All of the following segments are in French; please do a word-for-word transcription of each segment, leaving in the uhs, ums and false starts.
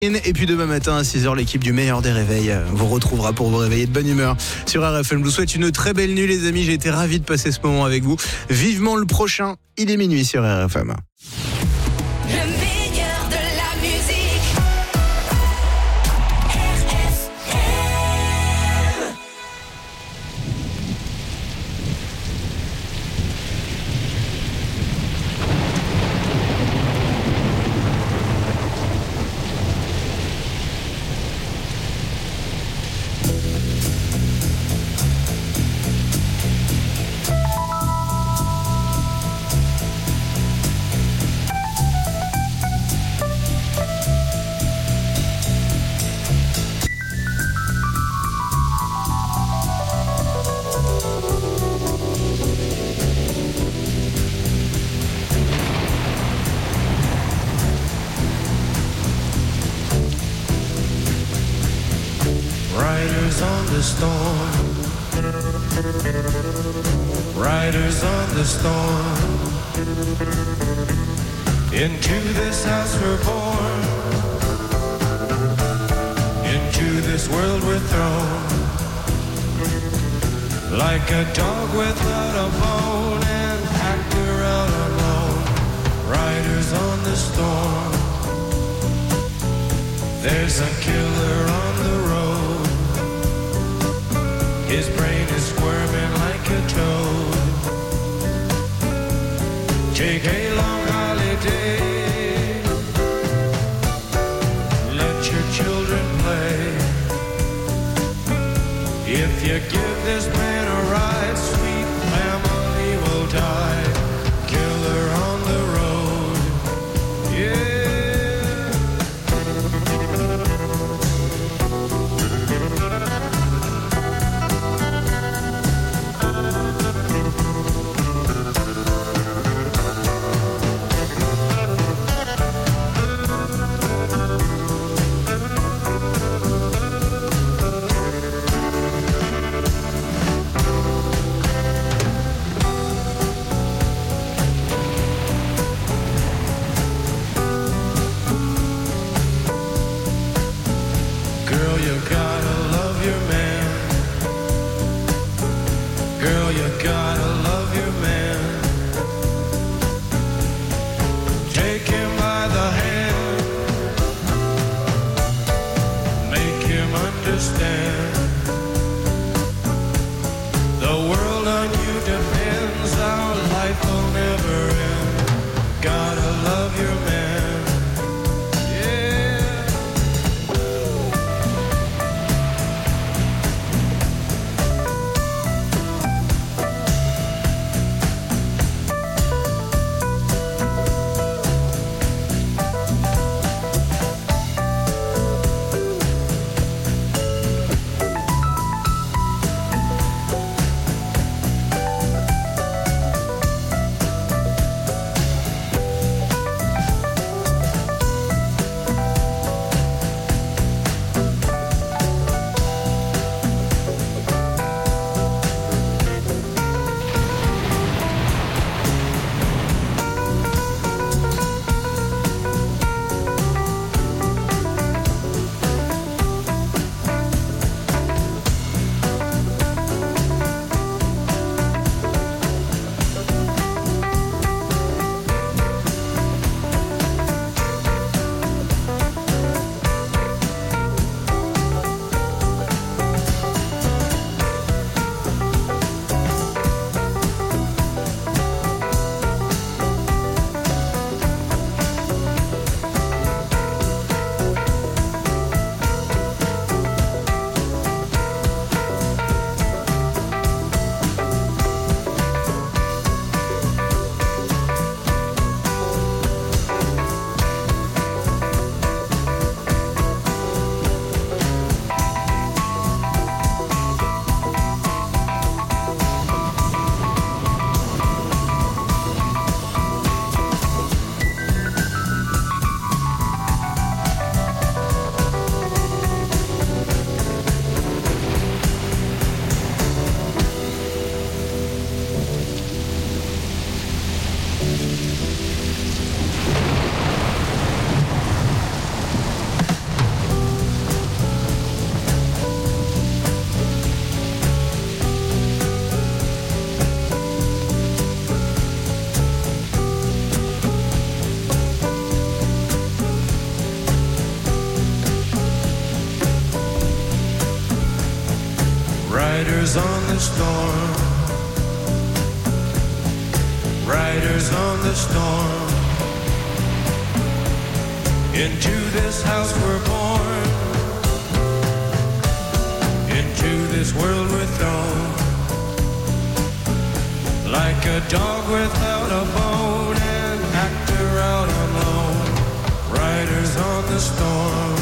Et puis demain matin à six heures, l'équipe du meilleur des réveils vous retrouvera pour vous réveiller de bonne humeur sur R F M. Je vous souhaite une très belle nuit les amis, j'ai été ravi de passer ce moment avec vous. Vivement le prochain, il est minuit sur R F M. Riders on the storm, riders on the storm. Into this house we're born, into this world we're thrown. Like a dog without a bone, an actor out alone. Riders on the storm, there's a killer on the road. His brain is squirming like a toad. Take a long holiday, let your children play. If you give this man a ride, sweet family will die. Killer on the road, yeah. Girl, you gotta love your man. Girl, you gotta love your man. Take him by the hand, make him understand. The world on you depends, our life will never end. Gotta love your man. Riders on the storm, riders on the storm. Into this house we're born, into this world we're thrown, like a dog without a bone, an actor out alone. Riders on the storm.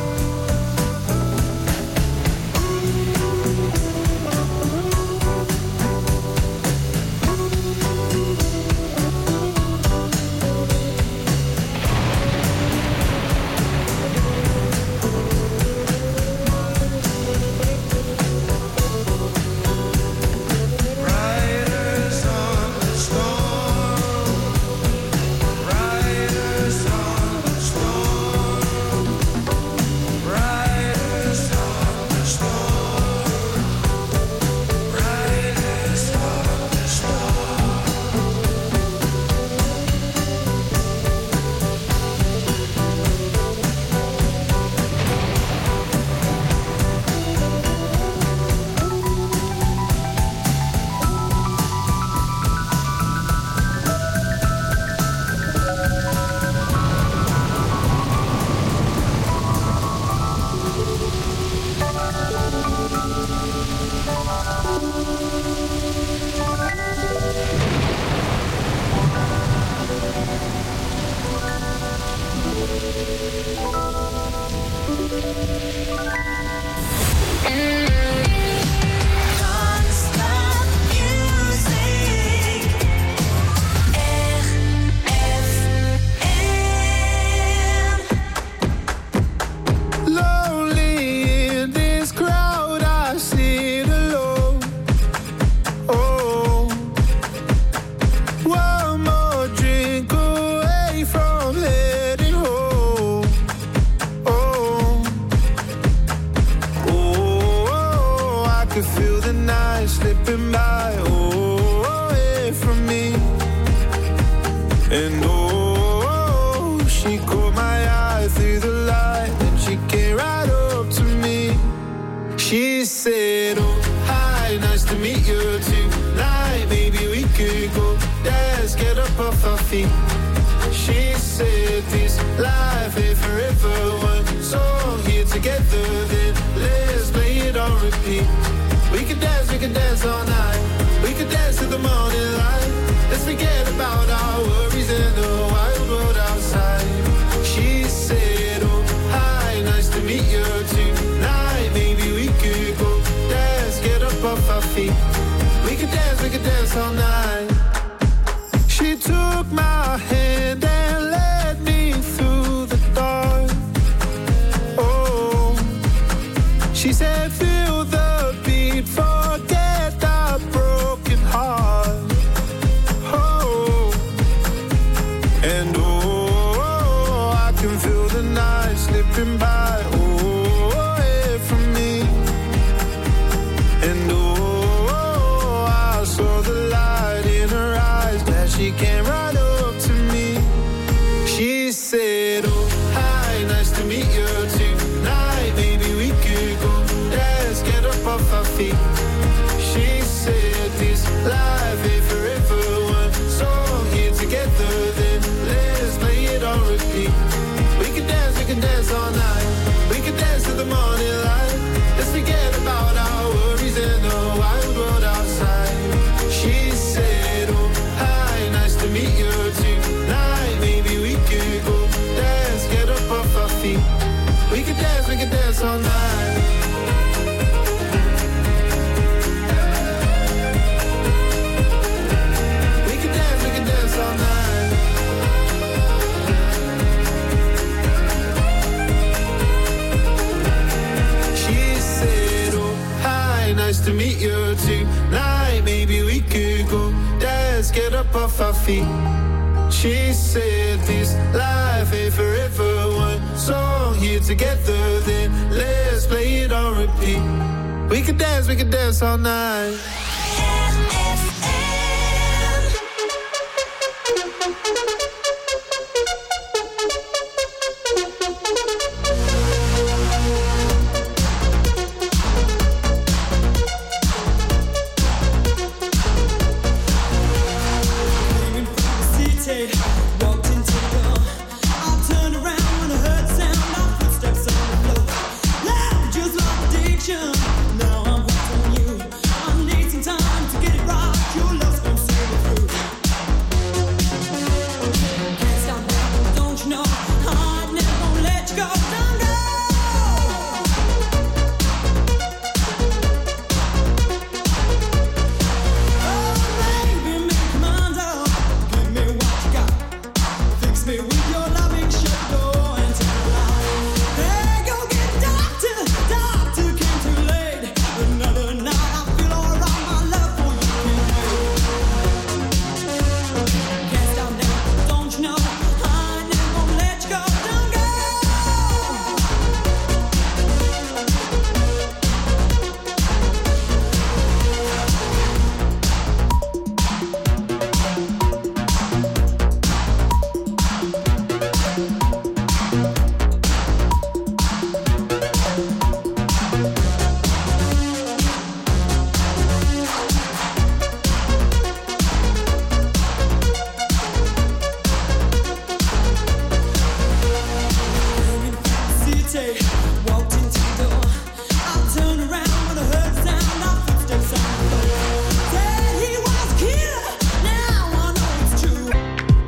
She said this life ain't forever. One song here together, then let's play it on repeat. We could dance, we could dance all night.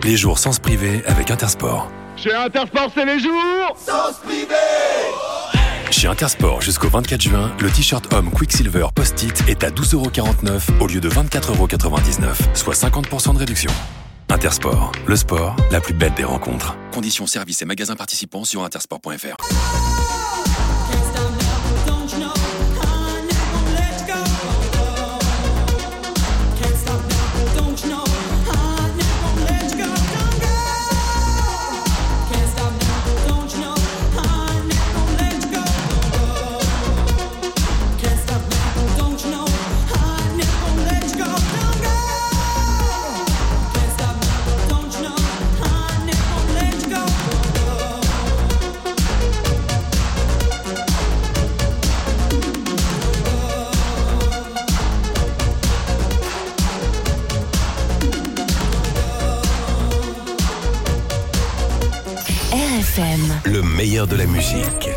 Les jours sens privé avec Intersport. Chez Intersport, c'est les jours Sens privé. Chez Intersport, jusqu'au vingt-quatre juin, le t-shirt homme Quicksilver Post-it est à douze euros quarante-neuf au lieu de vingt-quatre euros quatre-vingt-dix-neuf, soit cinquante pour cent de réduction. Intersport, le sport, la plus belle des rencontres. Conditions, services et magasins participants sur intersport point f r. Le meilleur de la musique.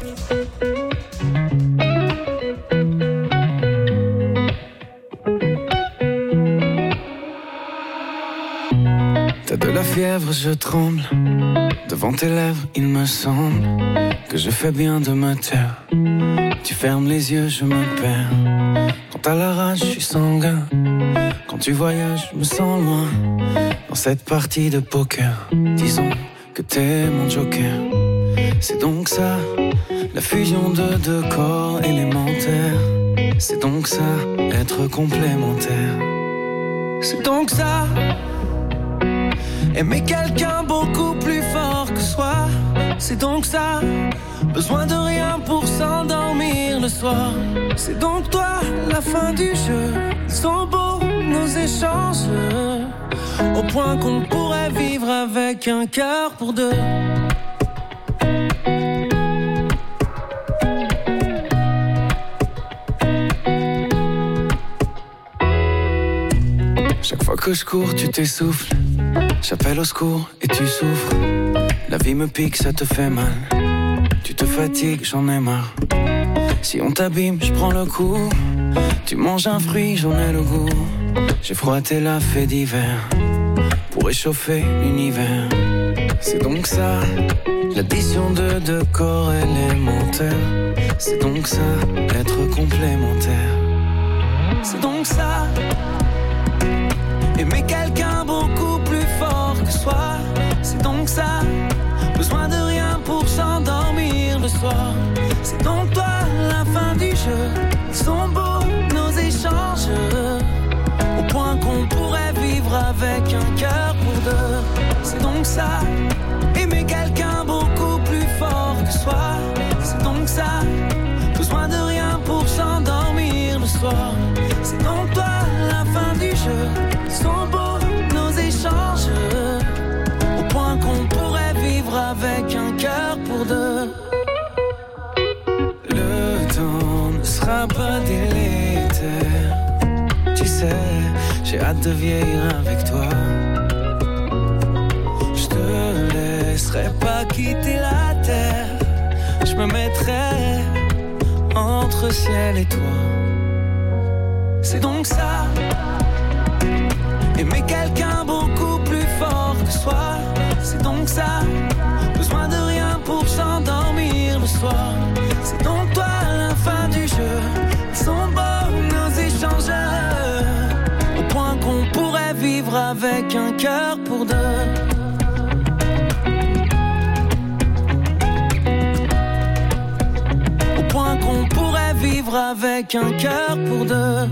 T'as de la fièvre, je tremble. Devant tes lèvres, il me semble que je fais bien de me taire. Tu fermes les yeux, je me perds. Quand t'as la rage, je suis sanguin. Quand tu voyages, je me sens loin. Dans cette partie de poker, disons que t'es mon joker. C'est donc ça, la fusion de deux corps élémentaires. C'est donc ça, être complémentaire. C'est donc ça, aimer quelqu'un beaucoup plus fort que soi. C'est donc ça, besoin de rien pour s'endormir le soir. C'est donc toi, la fin du jeu. Ils sont beaux nos échanges, au point qu'on pourrait vivre avec un cœur pour deux. Chaque fois que je cours, tu t'essouffles. J'appelle au secours et tu souffres. La vie me pique, ça te fait mal. Tu te fatigues, j'en ai marre. Si on t'abîme, je prends le coup. Tu manges un fruit, j'en ai le goût. J'ai froid, t'es la fait d'hiver pour réchauffer l'univers. C'est donc ça, l'addition de deux corps élémentaires. C'est donc ça, être complémentaire. C'est donc ça, aimer quelqu'un beaucoup plus fort que soi. C'est donc ça, besoin de rien pour s'endormir le soir. C'est donc toi, la fin du jeu. Ils sont beaux nos échanges, au point qu'on pourrait vivre avec un cœur pour deux. C'est donc ça, aimer quelqu'un beaucoup plus fort que soi. C'est donc ça, besoin de rien pour s'endormir le soir. C'est donc toi, la fin du jeu. Ils sont beaux nos échanges, au point qu'on pourrait vivre avec un cœur pour deux. Le temps ne sera pas délétère. Tu sais, j'ai hâte de vieillir avec toi. Je te laisserai pas quitter la terre. Je me mettrai entre ciel et toi. C'est donc ça, aimer quelqu'un beaucoup plus fort que soi. C'est donc ça, besoin de rien pour s'endormir le soir. C'est donc toi, la fin du jeu. Ils sont beaux nos échanges, au point qu'on pourrait vivre avec un cœur pour deux. Au point qu'on pourrait vivre avec un cœur pour deux.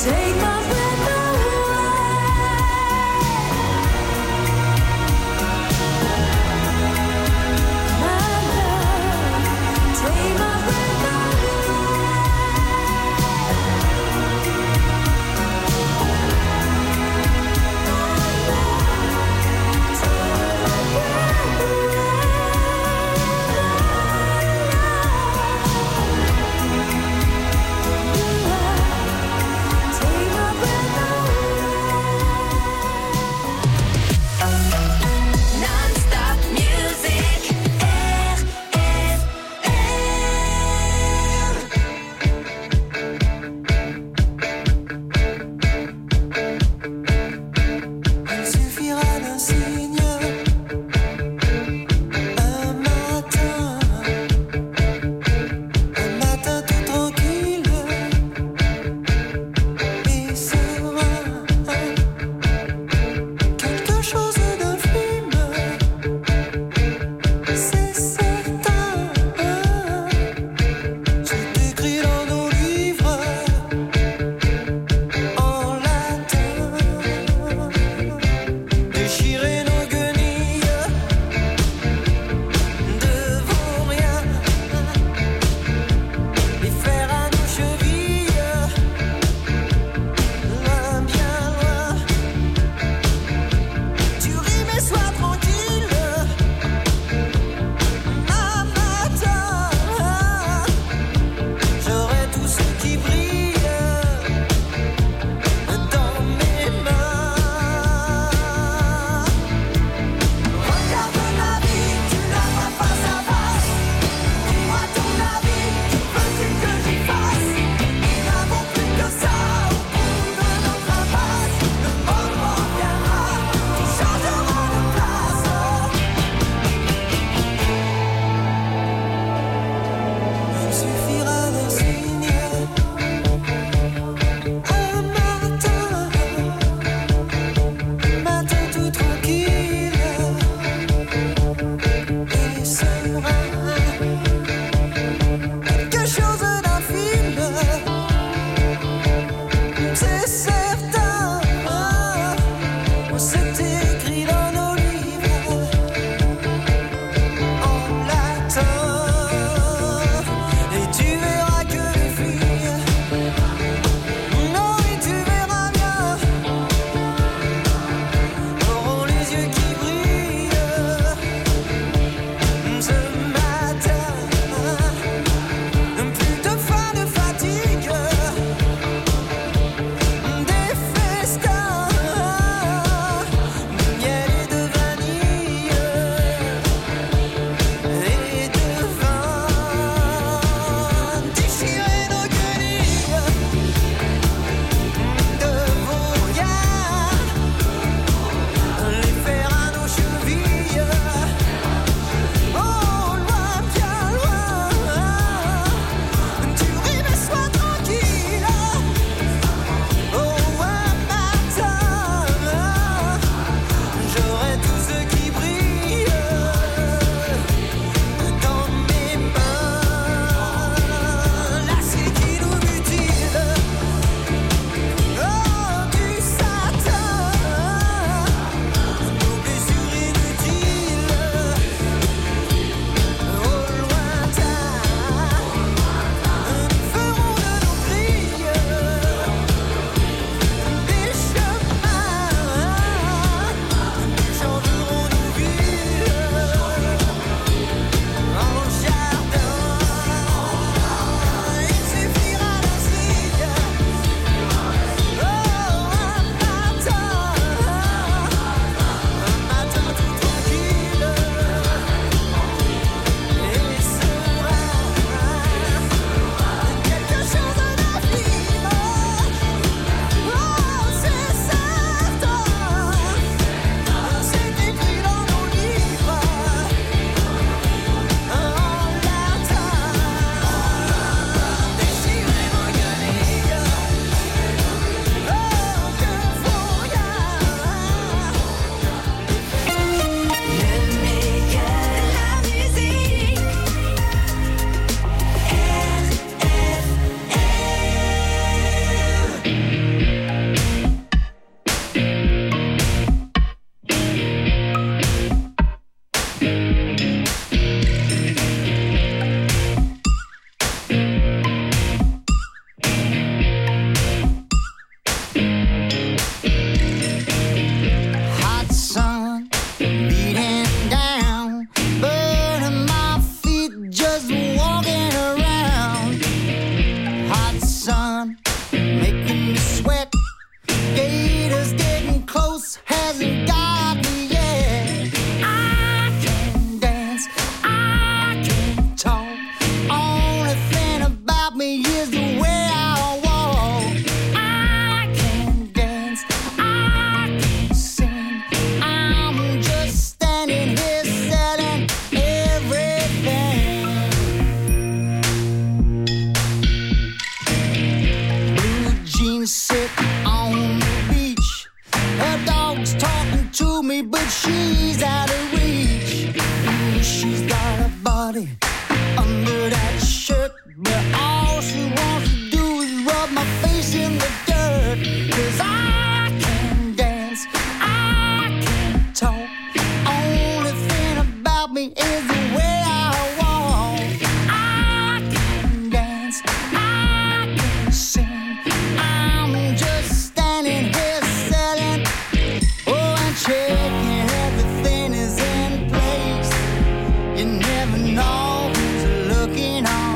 Take my on the beach. Her dog's talking to me, but she's out of reach. Ooh, she's got a body under that shirt, but all she wants to do is rub my face in the dirt. 'Cause I can dance, I can talk. Only thing about me is the way I walk. I can dance, I can sing. I'm just standing here selling, oh, and checking everything is in place. You never know who's looking on.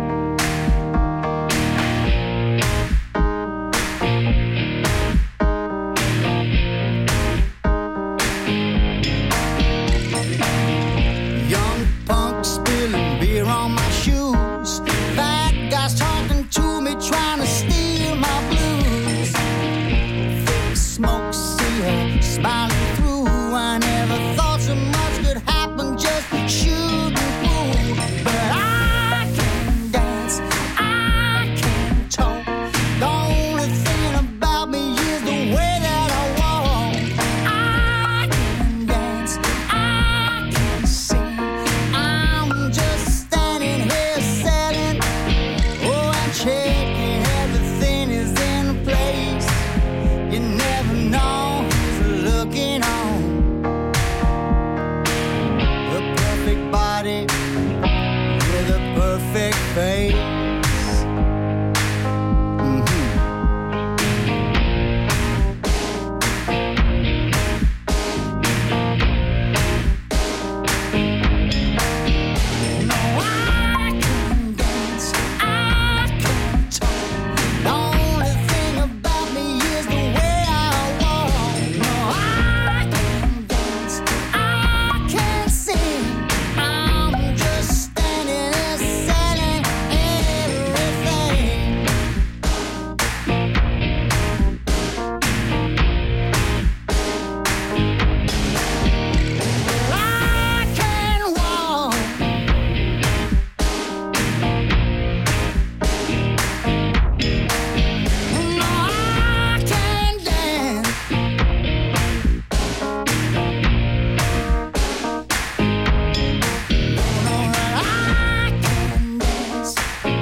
Young punk spilling beer on my shoes. Fat guys talking to me, trying to steal my blues. Thick smoke, see her smiling through. I never thought so much could happen, just shooting through. But I can dance, I can talk. The only thing about me is the way that I walk. I can dance, I can sing. I'm just standing here selling, oh, and checking everything is in place. You never know who's looking on. A perfect body with a perfect face. Mhm. No, I can dance, I can talk. The only thing about me is the way I walk. No, I can dance, I can sing. I'm just standing there selling everything. I can walk. No, I can dance. No, I can dance.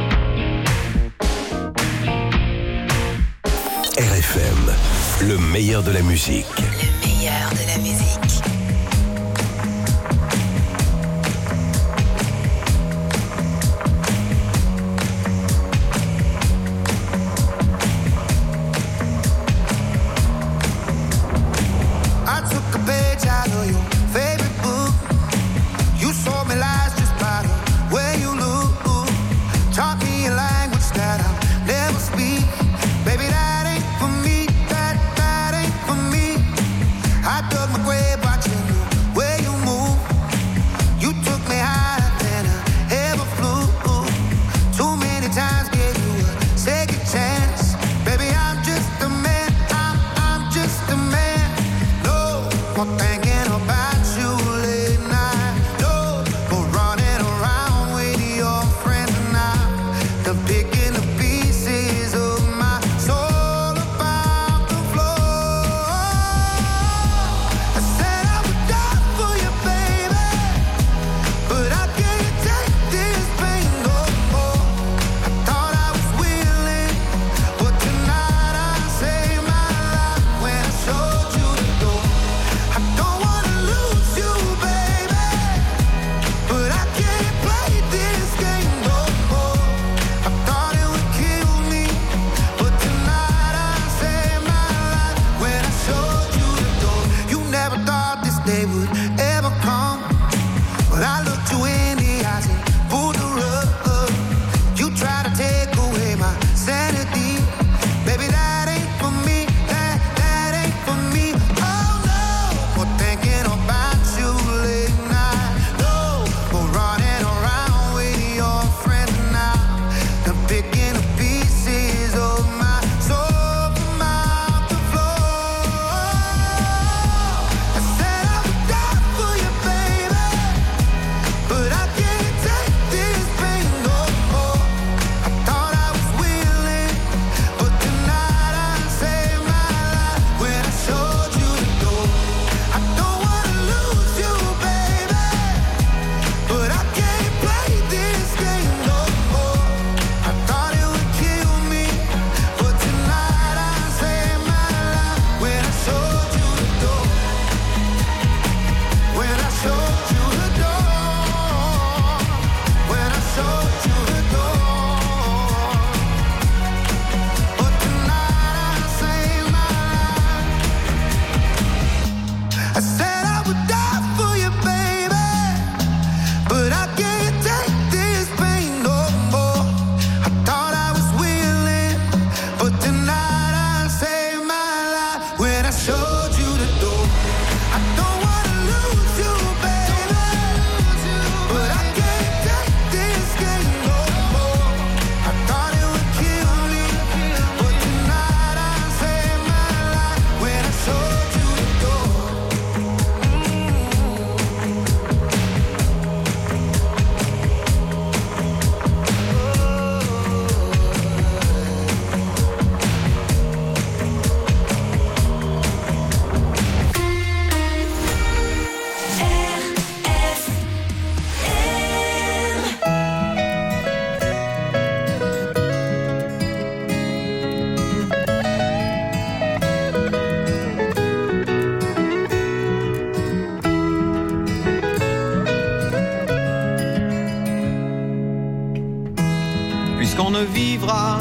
R F M, le meilleur de la musique. Le meilleur de la musique. I took a page out of your favorite book. You sold me lies just by the way you look. Taught me a language that I'll never speak. Baby, that ain't for me. That, that ain't for me. I dug my grave watching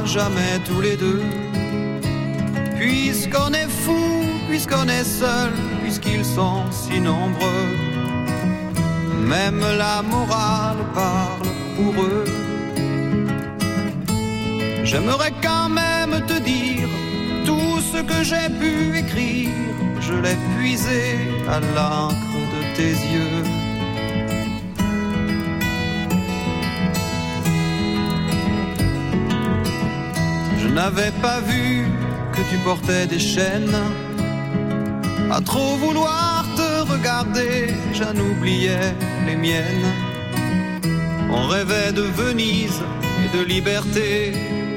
jamais tous les deux. Puisqu'on est fou, puisqu'on est seul, puisqu'ils sont si nombreux, même la morale parle pour eux. J'aimerais quand même te dire tout ce que j'ai pu écrire, je l'ai puisé à l'encre de tes yeux. Je n'avais pas vu que tu portais des chaînes. À trop vouloir te regarder, j'en oubliais les miennes. On rêvait de Venise et de liberté.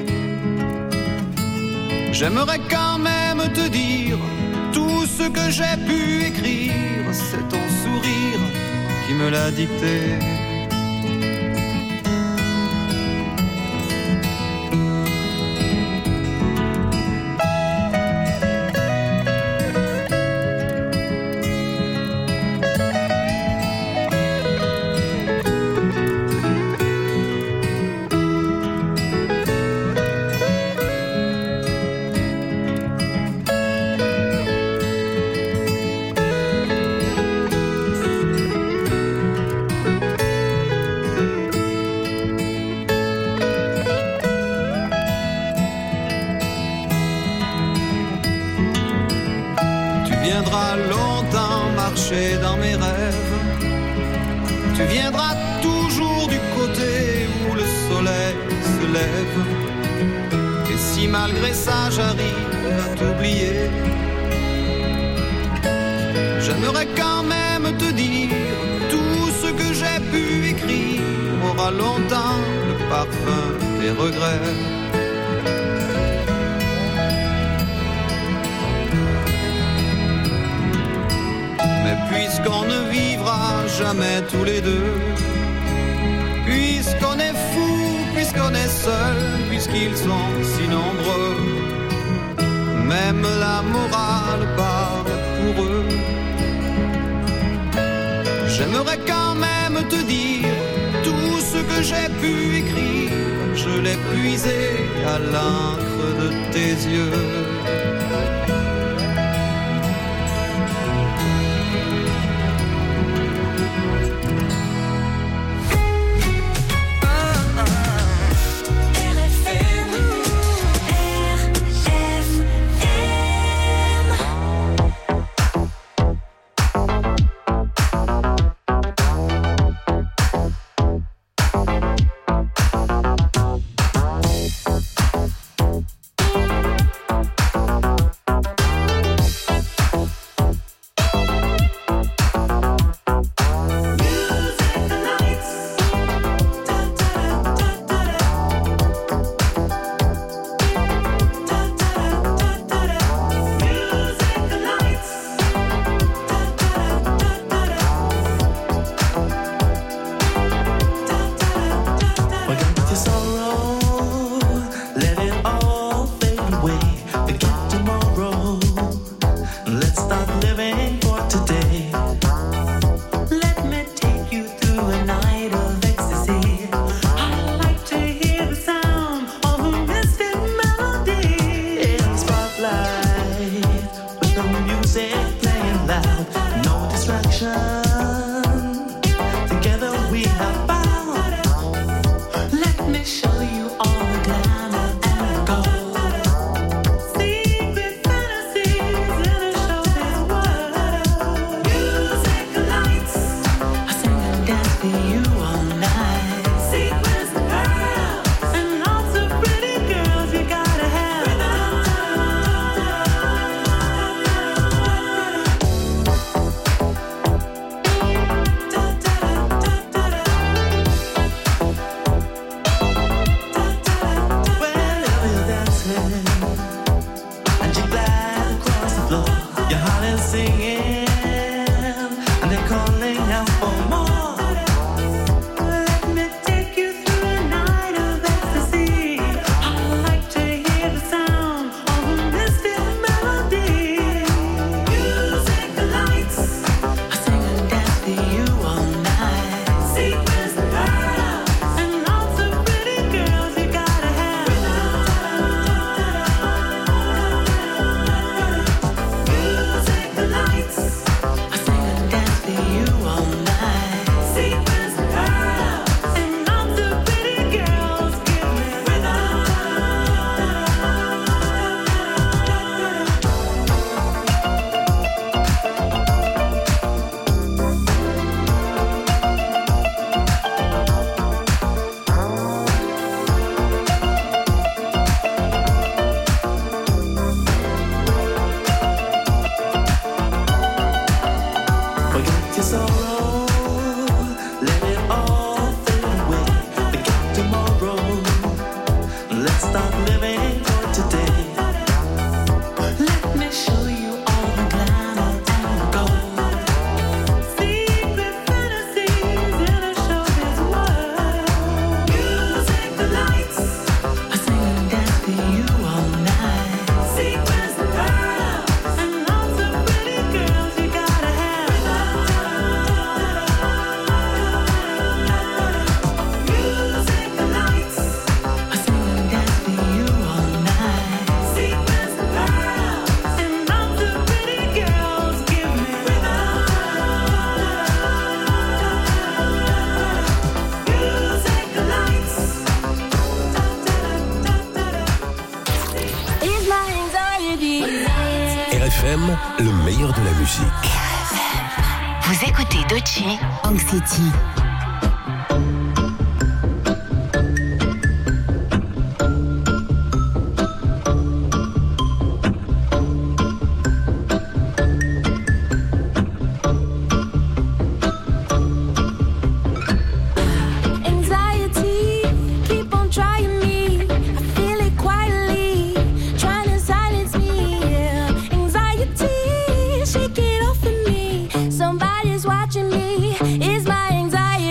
J'aimerais quand même te dire tout ce que j'ai pu écrire, c'est ton sourire qui me l'a dicté. Dans mes rêves, tu viendras toujours du côté où le soleil se lève. Et si malgré ça j'arrive à t'oublier, j'aimerais quand même te dire tout ce que j'ai pu écrire aura longtemps le parfum des regrets. Puisqu'on ne vivra jamais tous les deux, puisqu'on est fou, puisqu'on est seul, puisqu'ils sont si nombreux, même la morale parle pour eux. J'aimerais quand même te dire tout ce que j'ai pu écrire, je l'ai puisé à l'encre de tes yeux. F M, le meilleur de la musique. Vous écoutez Doechii, Anxiety. Somebody's watching me. Is my anxiety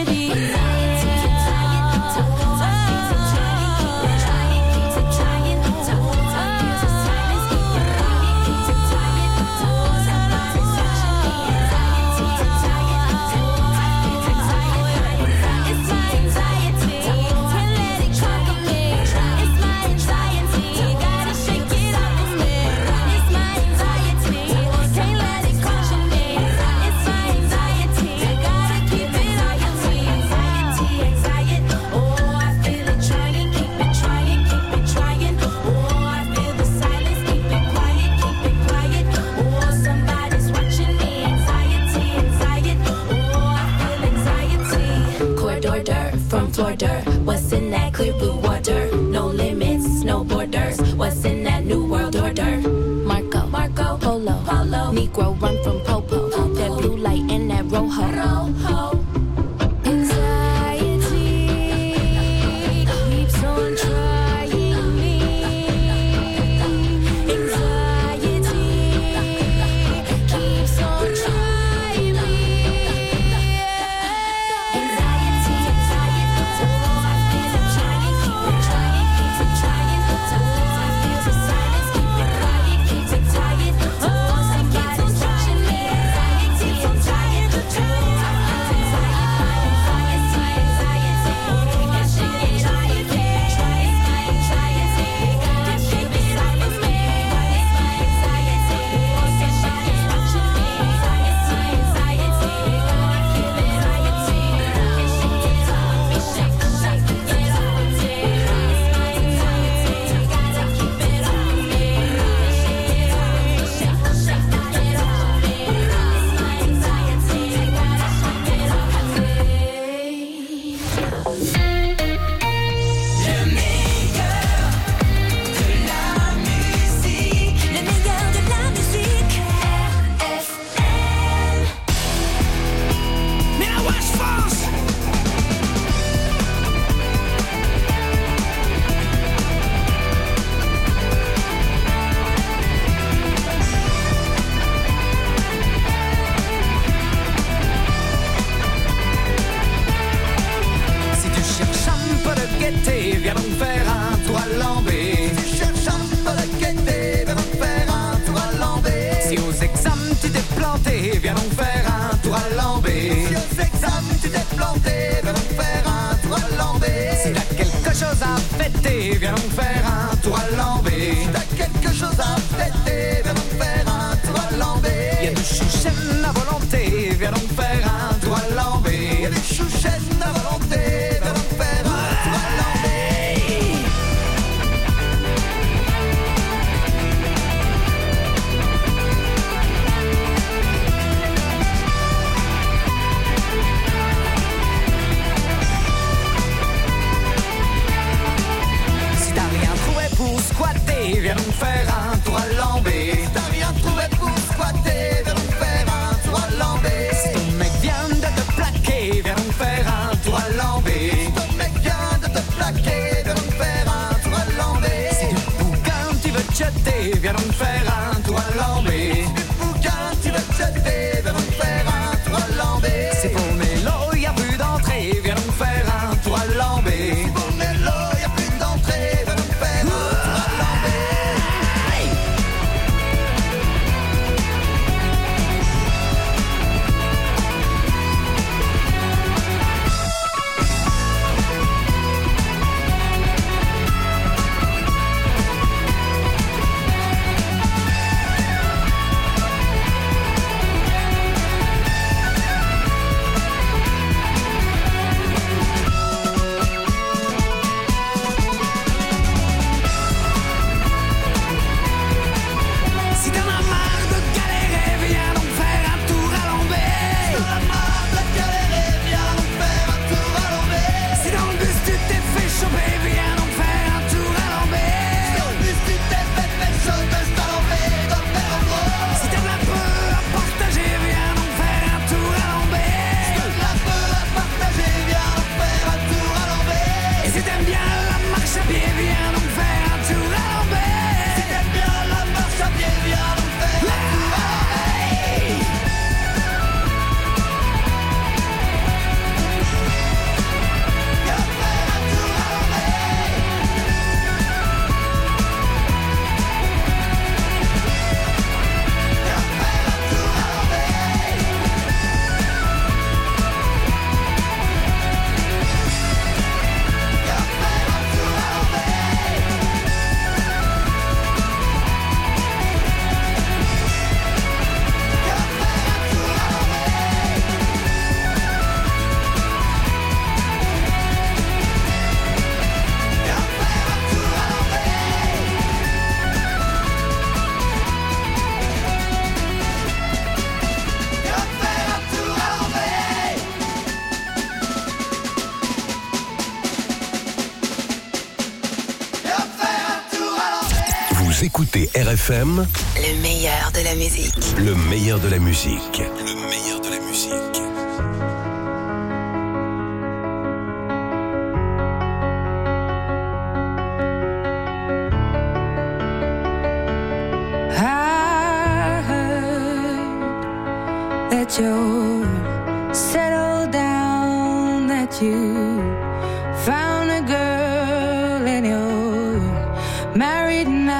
écoutez R F M, le meilleur de la musique. le meilleur de la musique. Le meilleur de la musique. I heard that you're settled down, that you found a girl and you're married now.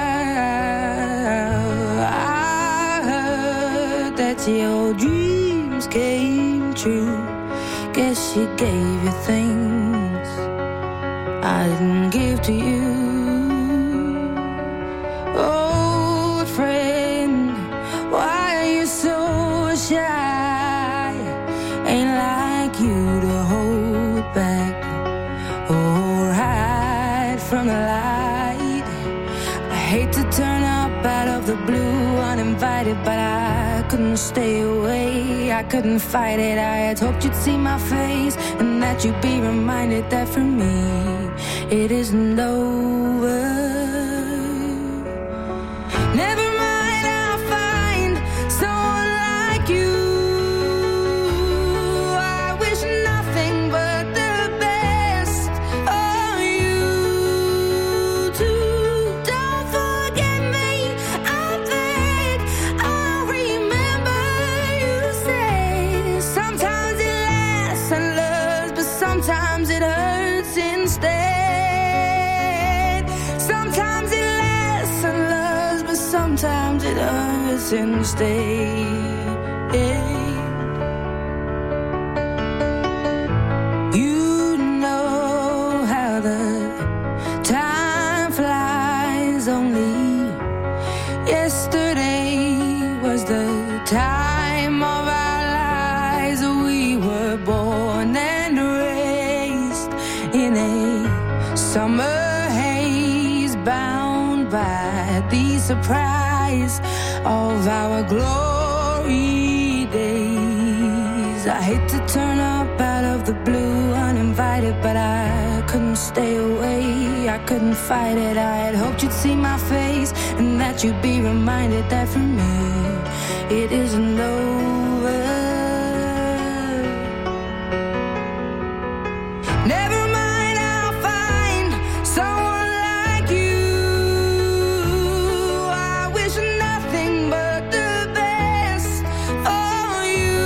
I heard that your dreams came true. Guess she gave you things I didn't give to you. Old friend, why are you so shy? Ain't like you to hold back or hide from the light. I hate to turn up out of the blue uninvited, but I couldn't stay away. I couldn't fight it. I had hoped you'd see my face and that you'd be reminded that for me it isn't over. Never mind, I'll find someone like you. I wish nothing but the best for you too. Don't forget me, I beg. I'll remember you say sometimes it lasts and loves, but sometimes it hurts instead. Sometimes it lasts and loves, but sometimes it hurts instead. You know how the time flies. Only yesterday was the time of our lives. We were born and raised in a summer haze, bound by the surprise of our glory days. I hate to turn up out of the blue uninvited, but I couldn't stay away. I couldn't fight it. I had hoped you'd see my face and that you'd be reminded that for me it isn't over. Never mind, I'll find someone like you. I wish nothing but the best for you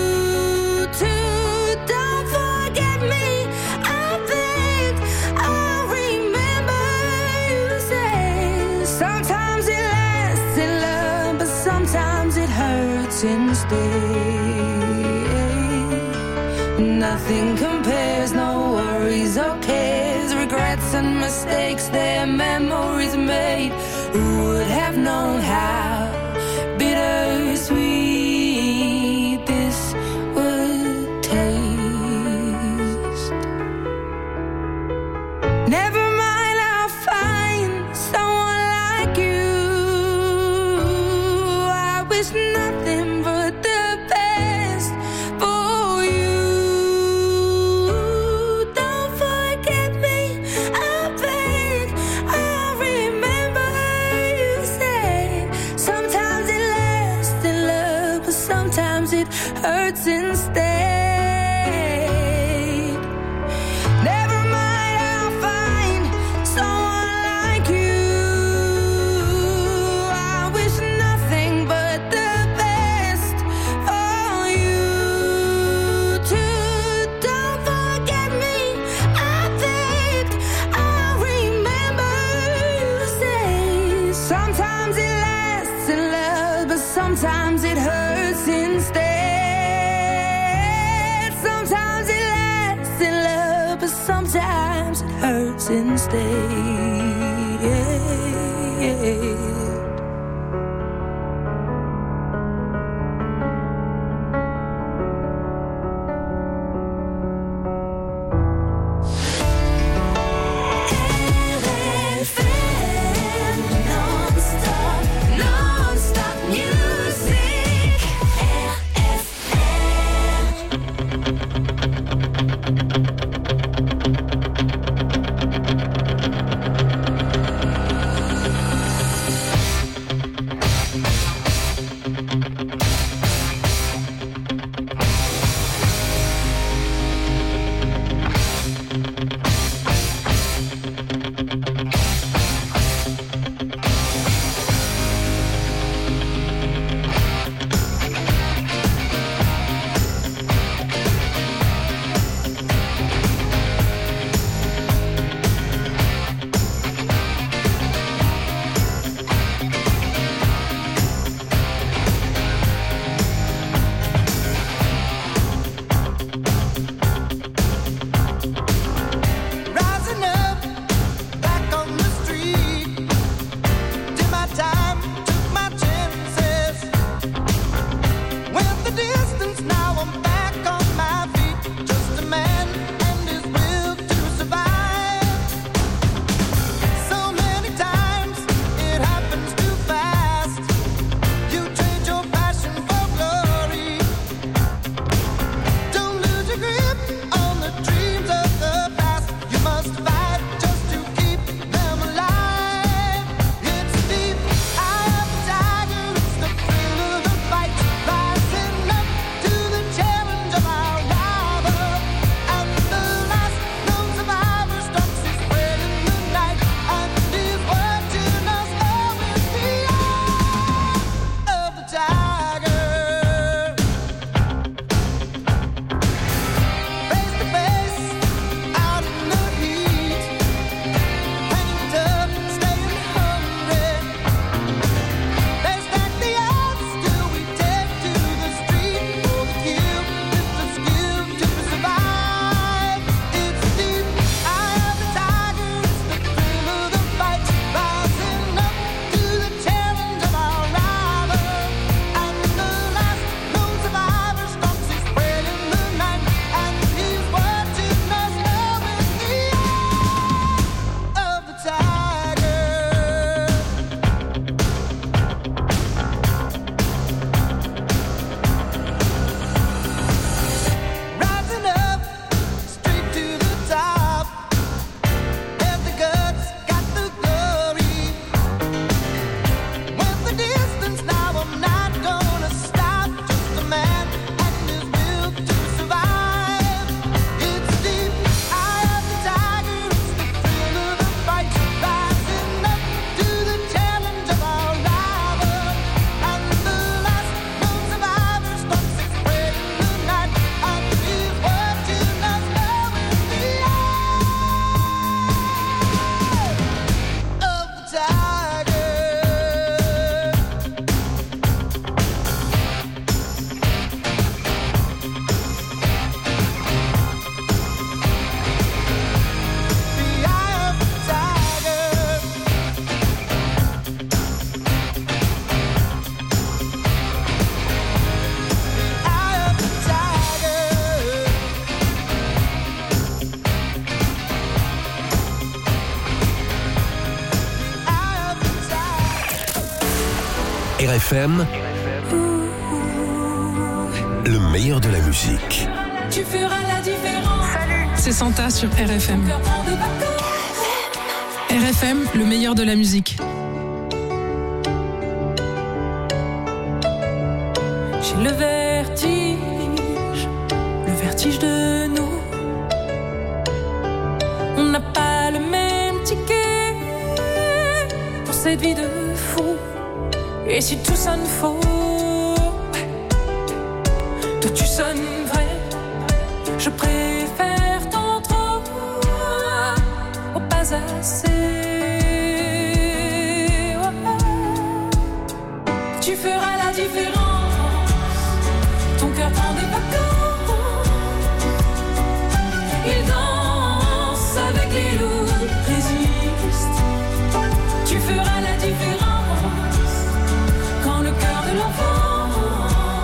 too. Don't forget me, I beg. I'll remember you say sometimes it lasts in love, but sometimes it hurts instead. Nothing compares, no worries or cares, regrets and mistakes, their memories made. Who would have known how bittersweet this would taste? Never mind, I'll find someone like you. I wish nothing but the best for you. Don't forget me, I beg. I'll remember you said sometimes it lasts in love, but sometimes it hurts instead. Never mind, I'll find someone like you. I wish nothing but the best for you too. Don't forget me, I beg. I'll remember you say sometimes it lasts in love, but sometimes it hurts instead. Sometimes it lasts in love, but sometimes it hurts instead. Non-stop, non-stop music. R F M. F M, le meilleur de la musique. Tu feras la différence. Salut, c'est Santa sur R F M. R F M, le meilleur de la musique. J'ai le vertige, le vertige de nous. On n'a pas le même ticket pour cette vie de fou. Et si tout sonne faux, toi tu sonnes vrai. Je préfère tant trop au pas assez. Tu feras la différence. Ton cœur prend des vacances. Il danse avec les loups, résiste. Tu feras la différence. Quand le cœur de l'enfant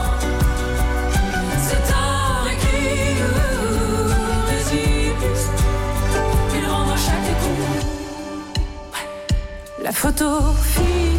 c'est tard écrit, résiste. Il rendra chaque coup. La photo fille